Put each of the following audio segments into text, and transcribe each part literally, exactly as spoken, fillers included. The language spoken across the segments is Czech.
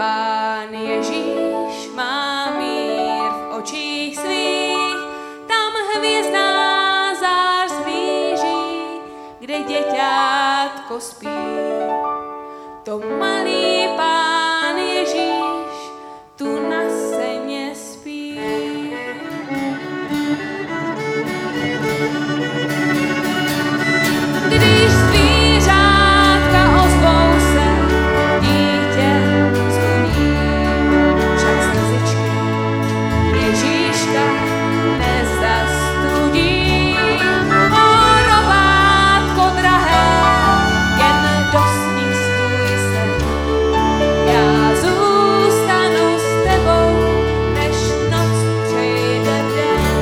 Pán Ježíš má mír v očích svých, tam hvězdná zář zhlíží, kde děťátko spí. To malý Pán Ježíš tu na seně spí. Když zvířátka ozvou se, dítě zvoní, však slzičky Ježíška nezastudí. O robátko drahé, jen dosni svůj sen. Já zůstanu s tebou, než noc přejde v den.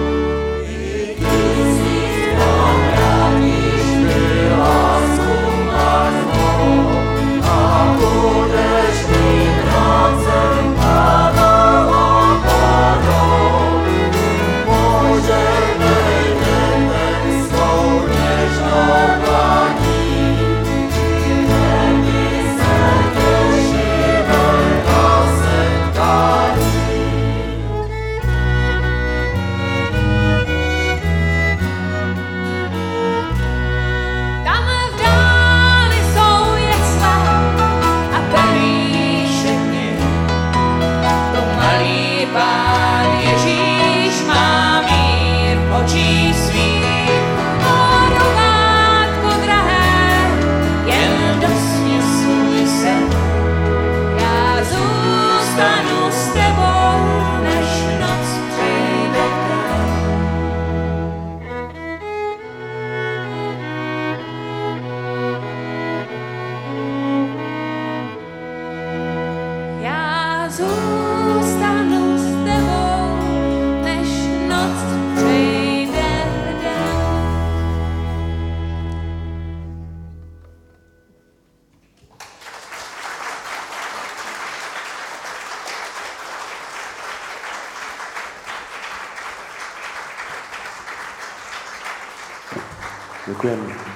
Tam v dáli jsou jesle a pelíšek dní. To malý Pán Ježíš má mír v očích svých. O robátko drahé, jen dosni svůj sen. Já zůstanu s tebou, než noc přejde v den. Já zůstanu s tebou, než noc přejde v den. Děkujeme.